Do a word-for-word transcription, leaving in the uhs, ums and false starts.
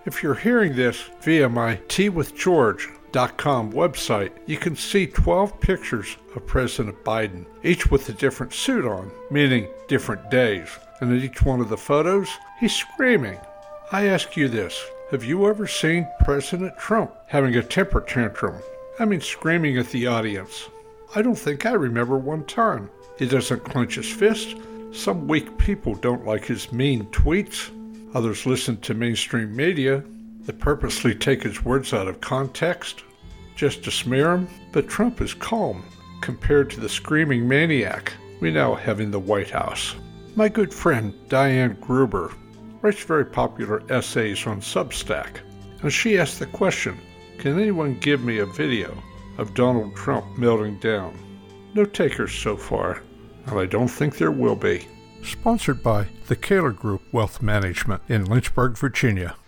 If you're hearing this via my tea with george dot com website, you can see twelve pictures of President Biden, each with a different suit on, meaning different days. And in each one of the photos, he's screaming. I ask you this, have you ever seen President Trump having a temper tantrum? I mean screaming at the audience. I don't think I remember one time. He doesn't clench his fist. Some weak people don't like his mean tweets. Others listen to mainstream media that purposely take his words out of context just to smear him. But Trump is calm compared to the screaming maniac we now have in the White House. My good friend Diane Gruber writes very popular essays on Substack, and she asked the question, can anyone give me a video of Donald Trump melting down? No takers so far, and I don't think there will be. Sponsored by the Kaler Group Wealth Management in Lynchburg, Virginia.